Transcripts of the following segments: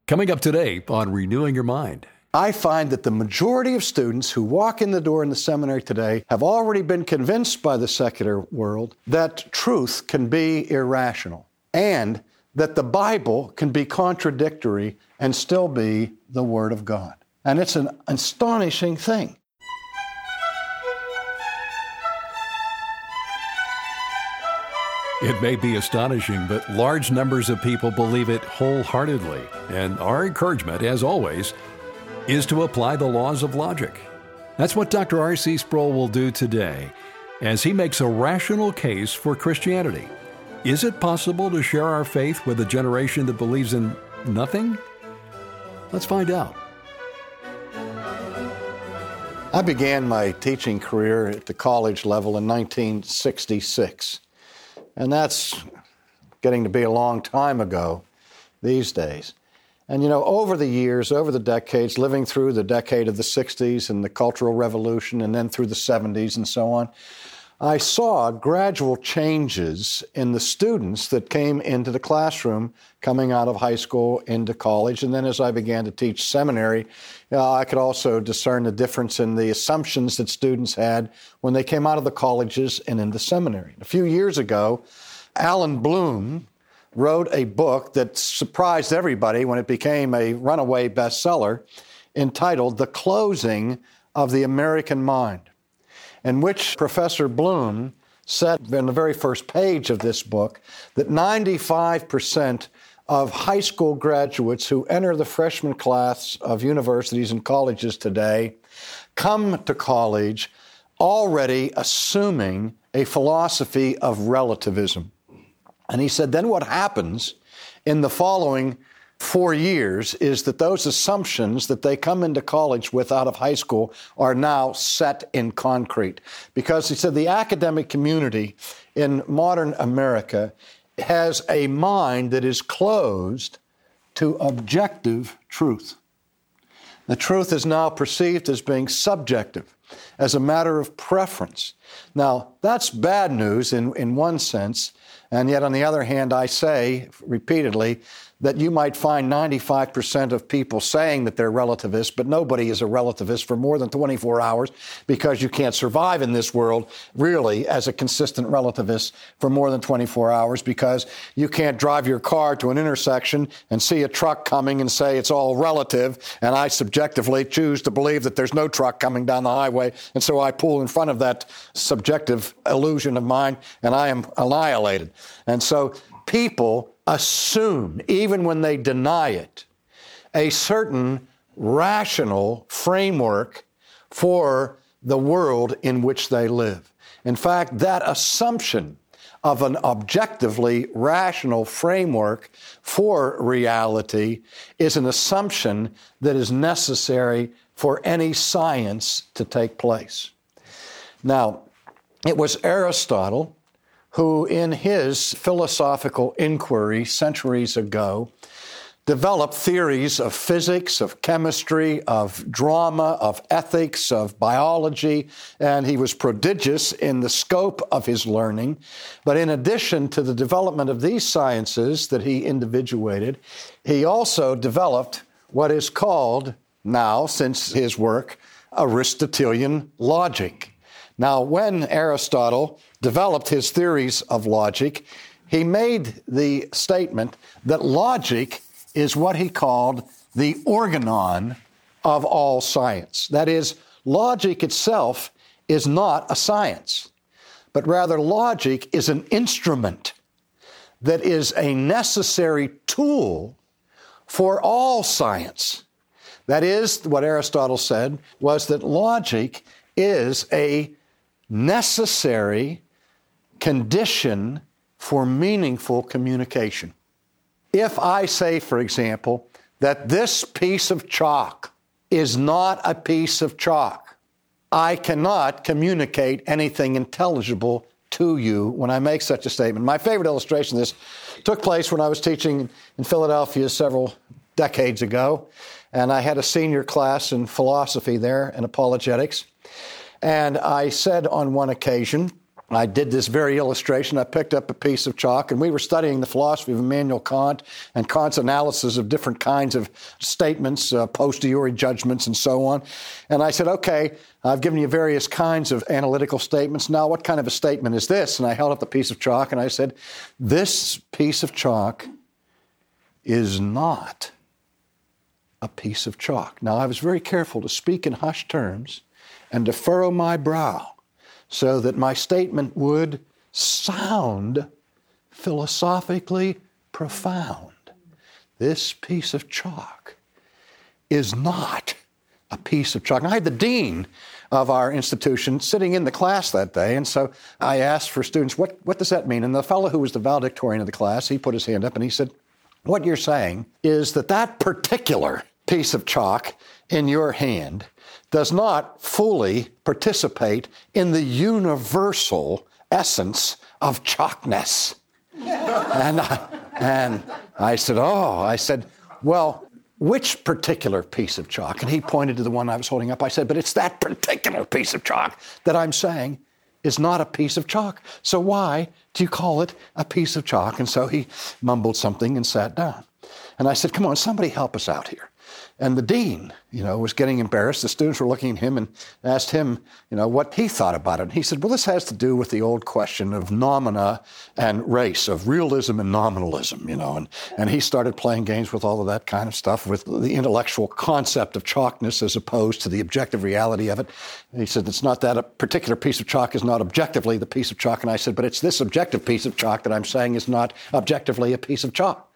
Coming up today on Renewing Your Mind. I find that the majority of students who walk in the door in the seminary today have already been convinced by the secular world that truth can be irrational and that the Bible can be contradictory and still be the Word of God. And it's an astonishing thing. It may be astonishing, but large numbers of people believe it wholeheartedly. And our encouragement, as always, is to apply the laws of logic. That's what Dr. R.C. Sproul will do today as he makes a rational case for Christianity. Is it possible to share our faith with a generation that believes in nothing? Let's find out. I began my teaching career at the college level in 1966. And that's getting to be a long time ago these days. And over the years, over the decades, living through the decade of the 60s and the Cultural Revolution and then through the 70s and so on, I saw gradual changes in the students that came into the classroom coming out of high school into college. And then as I began to teach seminary, I could also discern the difference in the assumptions that students had when they came out of the colleges and into seminary. A few years ago, Alan Bloom wrote a book that surprised everybody when it became a runaway bestseller entitled The Closing of the American Mind, in which Professor Bloom said in the very first page of this book that 95% of high school graduates who enter the freshman class of universities and colleges today come to college already assuming a philosophy of relativism. And he said, then what happens in the following 4 years is that those assumptions that they come into college with out of high school are now set in concrete. Because he said the academic community in modern America has a mind that is closed to objective truth. The truth is now perceived as being subjective, as a matter of preference. Now, that's bad news in one sense, and yet on the other hand, I say repeatedly that you might find 95% of people saying that they're relativists, but nobody is a relativist for more than 24 hours because you can't survive in this world really as a consistent relativist for more than 24 hours because you can't drive your car to an intersection and see a truck coming and say it's all relative, and I subjectively choose to believe that there's no truck coming down the highway, and so I pull in front of that subjective illusion of mine, and I am annihilated. And so people assume, even when they deny it, a certain rational framework for the world in which they live. In fact, that assumption of an objectively rational framework for reality is an assumption that is necessary for any science to take place. Now, it was Aristotle who, in his philosophical inquiry centuries ago, developed theories of physics, of chemistry, of drama, of ethics, of biology, and he was prodigious in the scope of his learning. But in addition to the development of these sciences that he individuated, he also developed what is called now, since his work, Aristotelian logic. Now, when Aristotle developed his theories of logic, he made the statement that logic is what he called the organon of all science. That is, logic itself is not a science, but rather logic is an instrument that is a necessary tool for all science. That is, what Aristotle said was that logic is a necessary condition for meaningful communication. If I say, for example, that this piece of chalk is not a piece of chalk, I cannot communicate anything intelligible to you when I make such a statement. My favorite illustration of this took place when I was teaching in Philadelphia several decades ago, and I had a senior class in philosophy there and apologetics. And I said on one occasion I did this very illustration. I picked up a piece of chalk, and we were studying the philosophy of Immanuel Kant and Kant's analysis of different kinds of statements, posteriori judgments, and so on. And I said, okay, I've given you various kinds of analytical statements. Now, what kind of a statement is this? And I held up the piece of chalk, and I said, this piece of chalk is not a piece of chalk. Now, I was very careful to speak in hushed terms and to furrow my brow so that my statement would sound philosophically profound. This piece of chalk is not a piece of chalk. And I had the dean of our institution sitting in the class that day, and so I asked for students, what does that mean? And the fellow who was the valedictorian of the class, he put his hand up and he said, what you're saying is that particular piece of chalk in your hand does not fully participate in the universal essence of chalkness. And I said, well, which particular piece of chalk? And he pointed to the one I was holding up. I said, but it's that particular piece of chalk that I'm saying is not a piece of chalk. So why do you call it a piece of chalk? And so he mumbled something and sat down. And I said, come on, somebody help us out here. And the dean, was getting embarrassed. The students were looking at him and asked him, what he thought about it. And he said, well, this has to do with the old question of nomina and race, of realism and nominalism, And he started playing games with all of that kind of stuff, with the intellectual concept of chalkness as opposed to the objective reality of it. And he said, it's not that a particular piece of chalk is not objectively the piece of chalk. And I said, but it's this objective piece of chalk that I'm saying is not objectively a piece of chalk.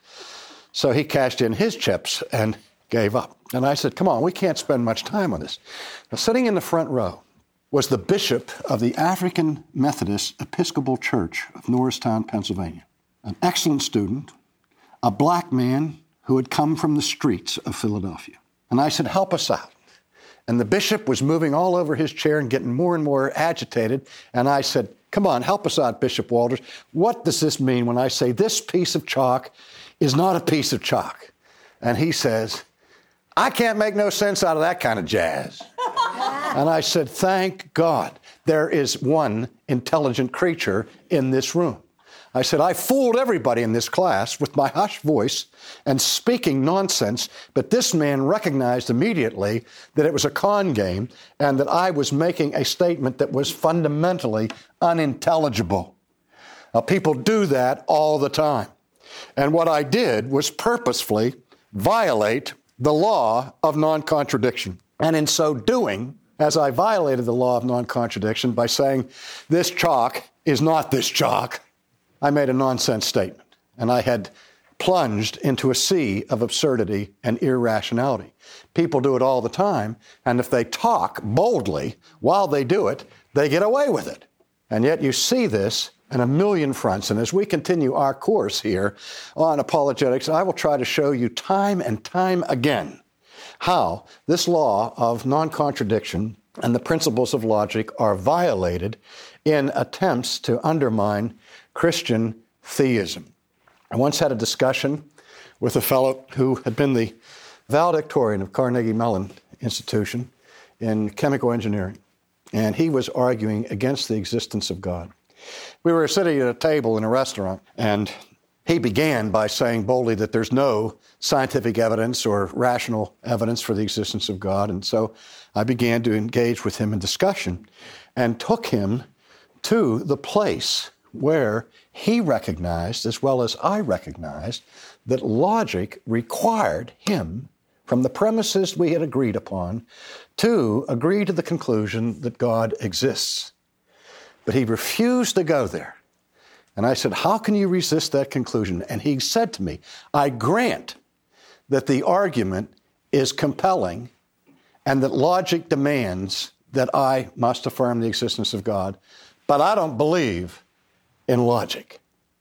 So he cashed in his chips and gave up. And I said, come on, we can't spend much time on this. Now, sitting in the front row was the bishop of the African Methodist Episcopal Church of Norristown, Pennsylvania, an excellent student, a black man who had come from the streets of Philadelphia. And I said, help us out. And the bishop was moving all over his chair and getting more and more agitated. And I said, come on, help us out, Bishop Walters. What does this mean when I say this piece of chalk is not a piece of chalk? And he says, I can't make no sense out of that kind of jazz. And I said, thank God there is one intelligent creature in this room. I said, I fooled everybody in this class with my hushed voice and speaking nonsense, but this man recognized immediately that it was a con game and that I was making a statement that was fundamentally unintelligible. Now, people do that all the time. And what I did was purposefully violate the law of non-contradiction. And in so doing, as I violated the law of non-contradiction by saying this chalk is not this chalk, I made a nonsense statement. And I had plunged into a sea of absurdity and irrationality. People do it all the time, and if they talk boldly while they do it, they get away with it. And yet you see this on a million fronts. And as we continue our course here on apologetics, I will try to show you time and time again how this law of non-contradiction and the principles of logic are violated in attempts to undermine Christian theism. I once had a discussion with a fellow who had been the valedictorian of Carnegie Mellon Institution in chemical engineering, and he was arguing against the existence of God. We were sitting at a table in a restaurant, and he began by saying boldly that there's no scientific evidence or rational evidence for the existence of God. And so I began to engage with him in discussion and took him to the place where he recognized, as well as I recognized, that logic required him, from the premises we had agreed upon, to agree to the conclusion that God exists. But he refused to go there. And I said, how can you resist that conclusion? And he said to me, I grant that the argument is compelling and that logic demands that I must affirm the existence of God, but I don't believe in logic.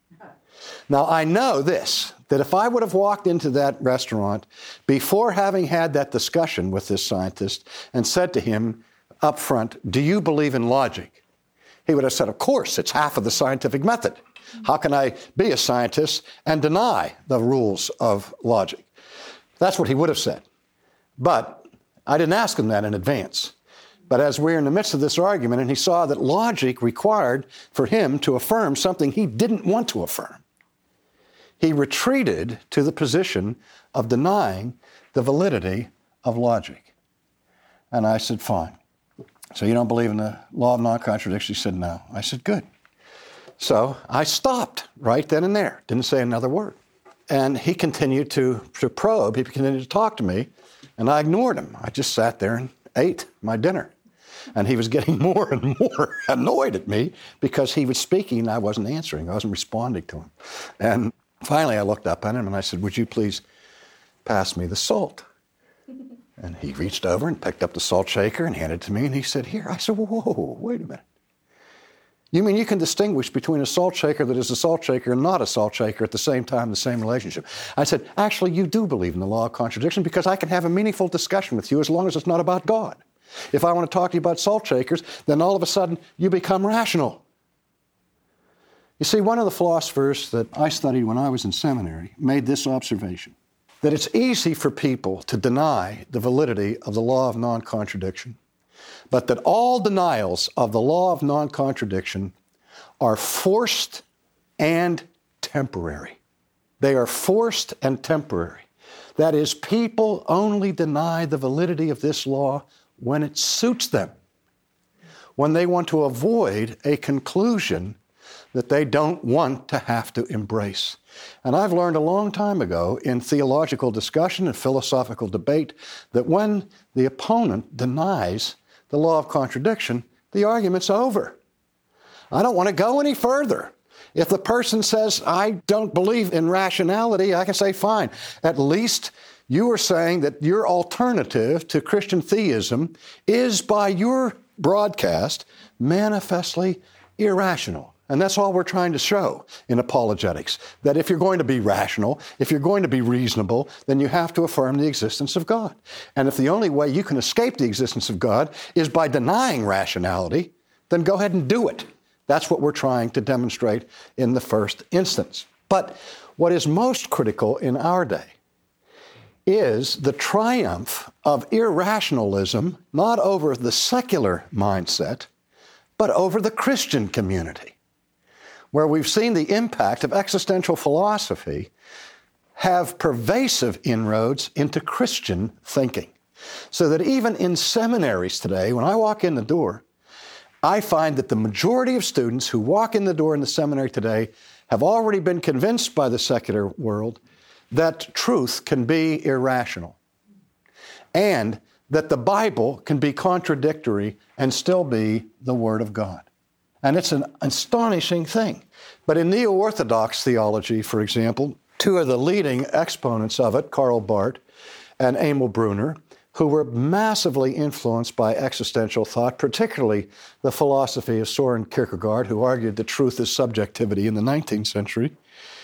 Now, I know this, that if I would have walked into that restaurant before having had that discussion with this scientist and said to him up front, do you believe in logic? He would have said, of course, it's half of the scientific method. How can I be a scientist and deny the rules of logic? That's what he would have said. But I didn't ask him that in advance, But as we're in the midst of this argument, and he saw that logic required for him to affirm something he didn't want to affirm, he retreated to the position of denying the validity of logic. And I said, fine. So you don't believe in the law of non-contradiction? He said, no. I said, good. So I stopped right then and there, didn't say another word. And he continued to probe, he continued to talk to me, and I ignored him. I just sat there and ate my dinner. And he was getting more and more annoyed at me because he was speaking and I wasn't answering. I wasn't responding to him. And finally I looked up at him and I said, would you please pass me the salt? And he reached over and picked up the salt shaker and handed it to me, and he said, here. I said, whoa, wait a minute. You mean you can distinguish between a salt shaker that is a salt shaker and not a salt shaker at the same time, the same relationship? I said, actually, you do believe in the law of contradiction because I can have a meaningful discussion with you as long as it's not about God. If I want to talk to you about salt shakers, then all of a sudden you become rational. You see, one of the philosophers that I studied when I was in seminary made this observation, that it's easy for people to deny the validity of the law of non-contradiction, but that all denials of the law of non-contradiction are forced and temporary. They are forced and temporary. That is, people only deny the validity of this law when it suits them, when they want to avoid a conclusion that they don't want to have to embrace. And I've learned a long time ago in theological discussion and philosophical debate that when the opponent denies the law of contradiction, the argument's over. I don't want to go any further. If the person says, I don't believe in rationality, I can say, fine. At least you are saying that your alternative to Christian theism is, by your broadcast, manifestly irrational. And that's all we're trying to show in apologetics, that if you're going to be rational, if you're going to be reasonable, then you have to affirm the existence of God. And if the only way you can escape the existence of God is by denying rationality, then go ahead and do it. That's what we're trying to demonstrate in the first instance. But what is most critical in our day is the triumph of irrationalism, not over the secular mindset, but over the Christian community, where we've seen the impact of existential philosophy have pervasive inroads into Christian thinking. So that even in seminaries today, when I walk in the door, I find that the majority of students who walk in the door in the seminary today have already been convinced by the secular world that truth can be irrational and that the Bible can be contradictory and still be the Word of God. And it's an astonishing thing. But in neo-Orthodox theology, for example, two of the leading exponents of it, Karl Barth and Emil Brunner, who were massively influenced by existential thought, particularly the philosophy of Søren Kierkegaard, who argued that truth is subjectivity in the 19th century,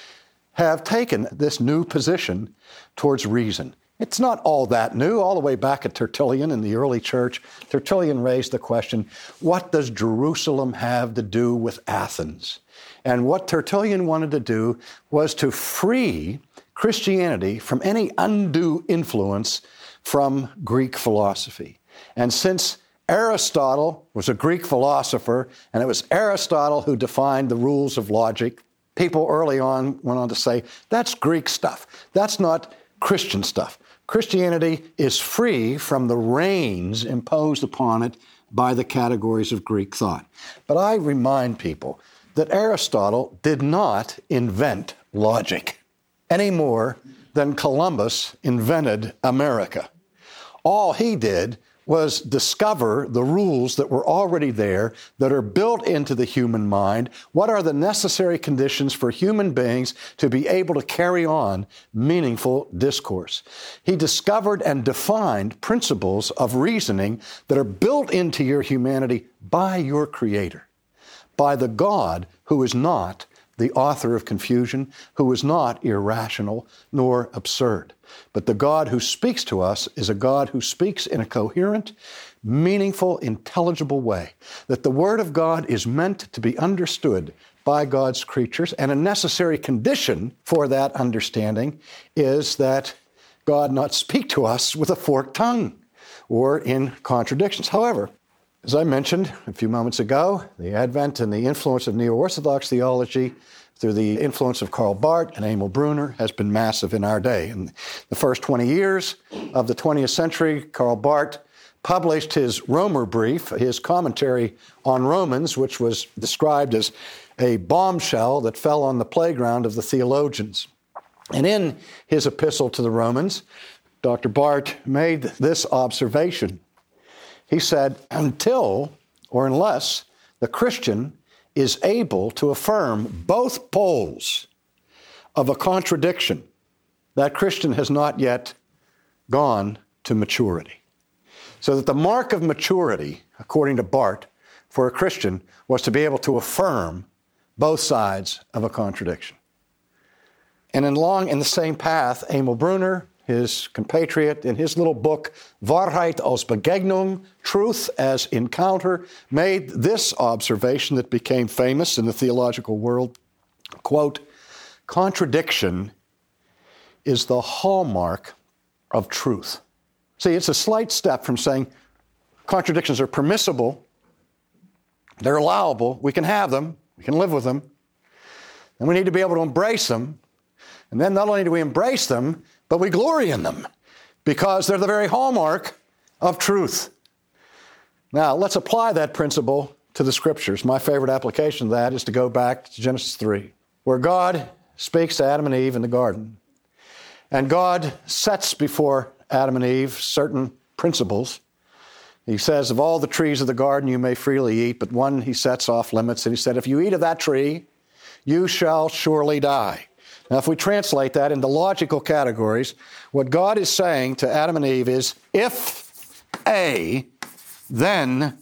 have taken this new position towards reason. It's not all that new. All the way back at Tertullian in the early church, Tertullian raised the question, what does Jerusalem have to do with Athens? And what Tertullian wanted to do was to free Christianity from any undue influence from Greek philosophy. And since Aristotle was a Greek philosopher, and it was Aristotle who defined the rules of logic, people early on went on to say, that's Greek stuff. That's not Christian stuff. Christianity is free from the reins imposed upon it by the categories of Greek thought. But I remind people that Aristotle did not invent logic any more than Columbus invented America. All he did was discover the rules that were already there, that are built into the human mind. What are the necessary conditions for human beings to be able to carry on meaningful discourse? He discovered and defined principles of reasoning that are built into your humanity by your Creator, by the God who is not the author of confusion, who is not irrational nor absurd. But the God who speaks to us is a God who speaks in a coherent, meaningful, intelligible way. That the Word of God is meant to be understood by God's creatures, and a necessary condition for that understanding is that God not speak to us with a forked tongue or in contradictions. However, As I mentioned a few moments ago, the advent and the influence of neo-Orthodox theology through the influence of Karl Barth and Emil Brunner has been massive in our day. In the first 20 years of the 20th century, Karl Barth published his Römerbrief, his commentary on Romans, which was described as a bombshell that fell on the playground of the theologians. And in his epistle to the Romans, Dr. Barth made this observation. He said, until or unless the Christian is able to affirm both poles of a contradiction, that Christian has not yet gone to maturity. So that the mark of maturity, according to Barth, for a Christian was to be able to affirm both sides of a contradiction. And in the same path, Emil Brunner, his compatriot, in his little book, Wahrheit aus Begegnung, Truth as Encounter, made this observation that became famous in the theological world, quote, contradiction is the hallmark of truth. See, it's a slight step from saying contradictions are permissible, they're allowable, we can have them, we can live with them, and we need to be able to embrace them. And then not only do we embrace them, but we glory in them because they're the very hallmark of truth. Now, let's apply that principle to the Scriptures. My favorite application of that is to go back to Genesis 3, where God speaks to Adam and Eve in the garden. And God sets before Adam and Eve certain principles. He says, of all the trees of the garden you may freely eat, but one he sets off limits. And he said, if you eat of that tree, you shall surely die. Now, if we translate that into logical categories, what God is saying to Adam and Eve is, if A, then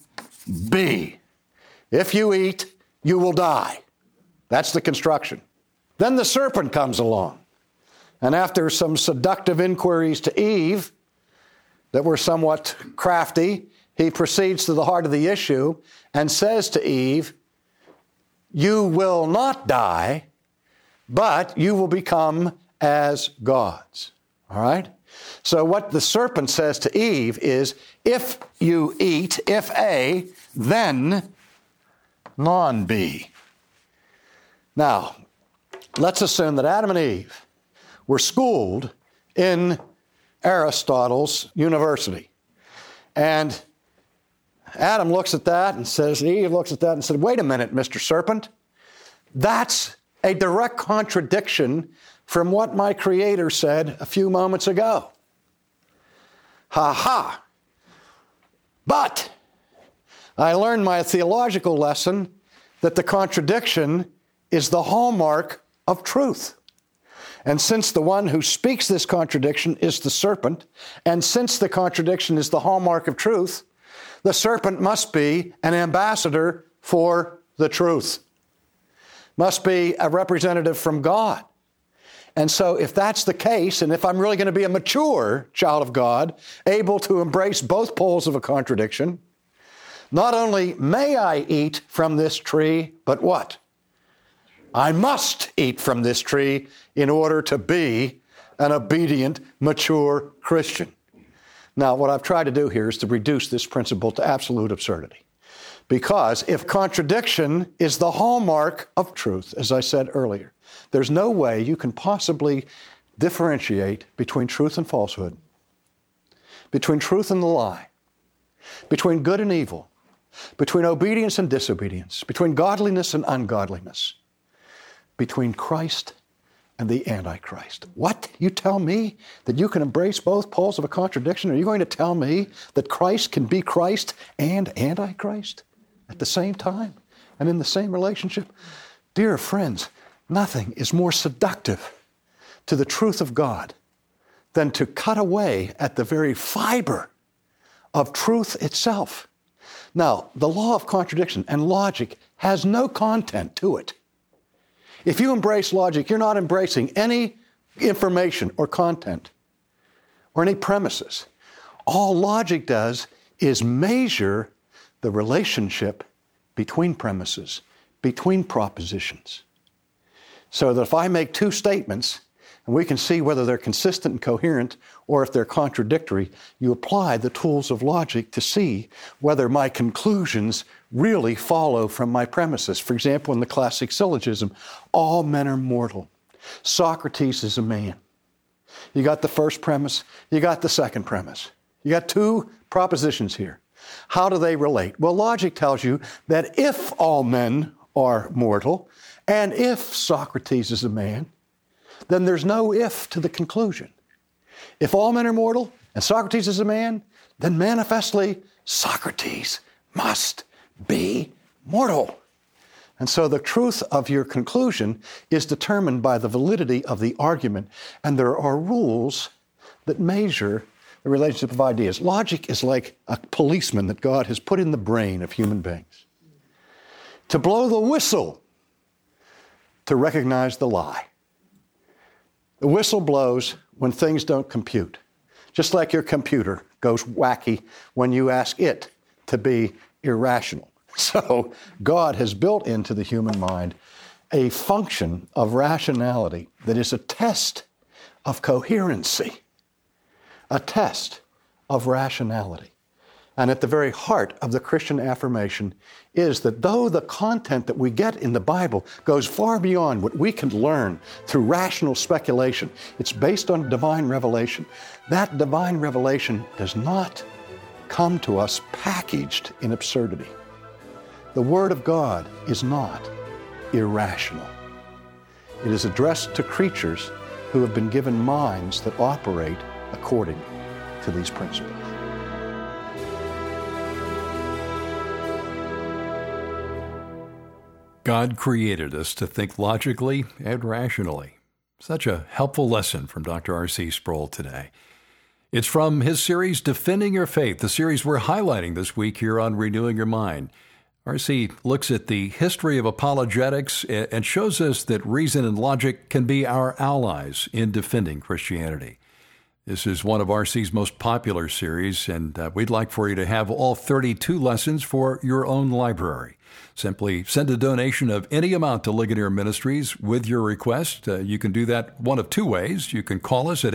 B. If you eat, you will die. That's the construction. Then the serpent comes along. And after some seductive inquiries to Eve that were somewhat crafty, he proceeds to the heart of the issue and says to Eve, you will not die, but you will become as gods. All right? So what the serpent says to Eve is, if you eat, if A, then non-B. Now, let's assume that Adam and Eve were schooled in Aristotle's university. And Adam looks at that and says, Eve looks at that and said, wait a minute, Mr. Serpent, that's a direct contradiction from what my Creator said a few moments ago. Ha ha! But I learned my theological lesson that the contradiction is the hallmark of truth. And since the one who speaks this contradiction is the serpent, and since the contradiction is the hallmark of truth, the serpent must be an ambassador for the truth. Must be a representative from God. And so if that's the case, and if I'm really going to be a mature child of God, able to embrace both poles of a contradiction, not only may I eat from this tree, but what? I must eat from this tree in order to be an obedient, mature Christian. Now, what I've tried to do here is to reduce this principle to absolute absurdity. Because if contradiction is the hallmark of truth, as I said earlier, there's no way you can possibly differentiate between truth and falsehood, between truth and the lie, between good and evil, between obedience and disobedience, between godliness and ungodliness, between Christ and the Antichrist. What? You tell me that you can embrace both poles of a contradiction? Are you going to tell me that Christ can be Christ and Antichrist at the same time and in the same relationship? Dear friends, nothing is more seductive to the truth of God than to cut away at the very fiber of truth itself. Now, the law of contradiction and logic has no content to it. If you embrace logic, you're not embracing any information or content or any premises. All logic does is measure the relationship between premises, between propositions. So that if I make two statements and we can see whether they're consistent and coherent or if they're contradictory. You apply the tools of logic to see whether my conclusions really follow from my premises. For example, in the classic syllogism, all men are mortal. Socrates is a man. You got the first premise, you got the second premise. You got two propositions here. How do they relate? Well, logic tells you that if all men are mortal, and if Socrates is a man, then there's no if to the conclusion. If all men are mortal and Socrates is a man, then manifestly Socrates must be mortal. And so the truth of your conclusion is determined by the validity of the argument, and there are rules that measure the relationship of ideas. Logic is like a policeman that God has put in the brain of human beings to blow the whistle to recognize the lie. The whistle blows when things don't compute, just like your computer goes wacky when you ask it to be irrational. So God has built into the human mind a function of rationality that is a test of coherency, a test of rationality. And at the very heart of the Christian affirmation is that though the content that we get in the Bible goes far beyond what we can learn through rational speculation, it's based on divine revelation. That divine revelation does not come to us packaged in absurdity. The Word of God is not irrational. It is addressed to creatures who have been given minds that operate according to these principles. God created us to think logically and rationally. Such a helpful lesson from Dr. R.C. Sproul today. It's from his series, Defending Your Faith, the series we're highlighting this week here on Renewing Your Mind. R.C. looks at the history of apologetics and shows us that reason and logic can be our allies in defending Christianity. This is one of R.C.'s most popular series, and we'd like for you to have all 32 lessons for your own library. Simply send a donation of any amount to Ligonier Ministries with your request. You can do that one of two ways. You can call us at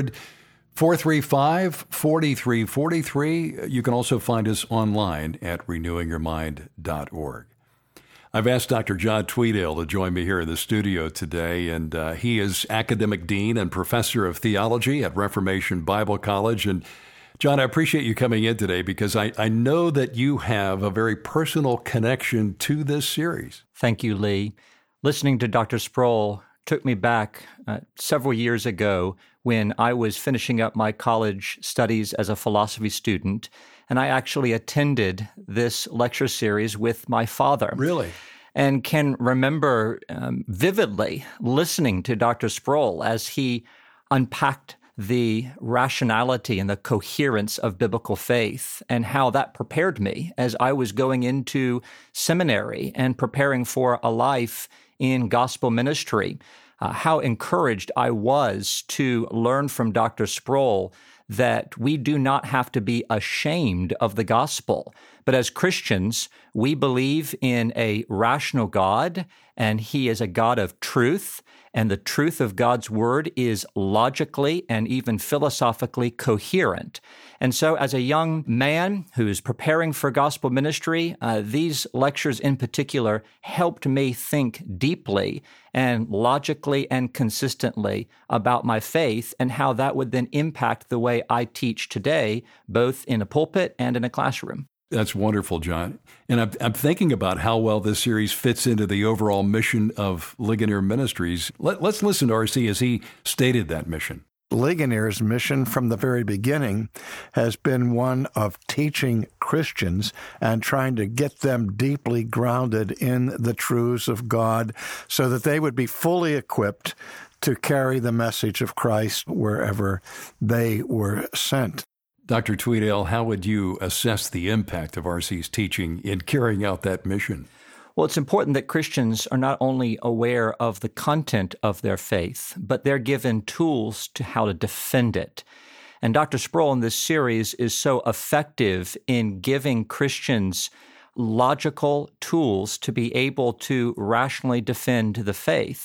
800-435-4343. You can also find us online at renewingyourmind.org. I've asked Dr. John Tweedale to join me here in the studio today, and he is Academic Dean and Professor of Theology at Reformation Bible College. And John, I appreciate you coming in today because I know that you have a very personal connection to this series. Thank you, Lee. Listening to Dr. Sproul took me back several years ago when I was finishing up my college studies as a philosophy student, and I actually attended this lecture series with my father. Really? And can remember vividly listening to Dr. Sproul as he unpacked the rationality and the coherence of biblical faith and how that prepared me as I was going into seminary and preparing for a life in gospel ministry. How encouraged I was to learn from Dr. Sproul that we do not have to be ashamed of the gospel. But as Christians, we believe in a rational God, and He is a God of truth, and the truth of God's word is logically and even philosophically coherent. And so as a young man who's preparing for gospel ministry, these lectures in particular helped me think deeply and logically and consistently about my faith and how that would then impact the way I teach today, both in a pulpit and in a classroom. That's wonderful, John. And I'm thinking about how well this series fits into the overall mission of Ligonier Ministries. Let's listen to R.C. as he stated that mission. Ligonier's mission from the very beginning has been one of teaching Christians and trying to get them deeply grounded in the truths of God so that they would be fully equipped to carry the message of Christ wherever they were sent. Dr. Tweedale, how would you assess the impact of R.C.'s teaching in carrying out that mission? Well, it's important that Christians are not only aware of the content of their faith, but they're given tools to how to defend it. And Dr. Sproul in this series is so effective in giving Christians logical tools to be able to rationally defend the faith.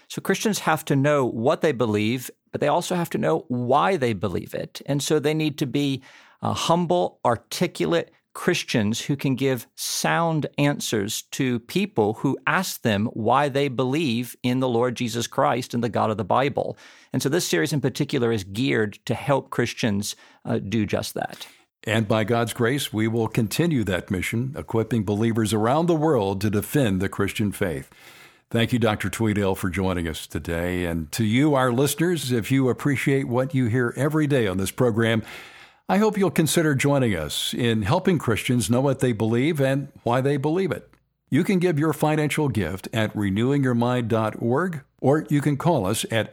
So Christians have to know what they believe, but they also have to know why they believe it. And so they need to be humble, articulate Christians who can give sound answers to people who ask them why they believe in the Lord Jesus Christ and the God of the Bible. And so this series in particular is geared to help Christians do just that. And by God's grace, we will continue that mission, equipping believers around the world to defend the Christian faith. Thank you, Dr. Tweedale, for joining us today. And to you, our listeners, if you appreciate what you hear every day on this program, I hope you'll consider joining us in helping Christians know what they believe and why they believe it. You can give your financial gift at renewingyourmind.org, or you can call us at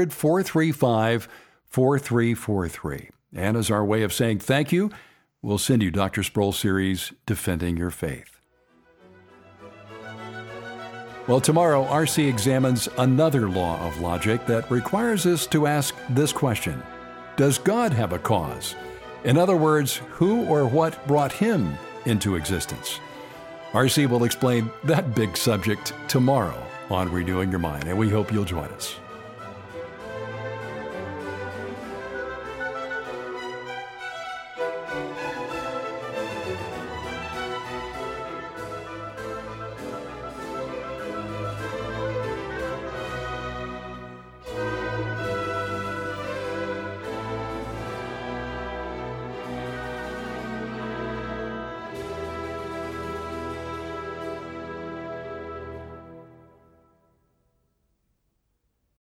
800-435-4343. And as our way of saying thank you, we'll send you Dr. Sproul's series, Defending Your Faith. Well, tomorrow, R.C. examines another law of logic that requires us to ask this question: does God have a cause? In other words, who or what brought him into existence? R.C. will explain that big subject tomorrow on Renewing Your Mind, and we hope you'll join us.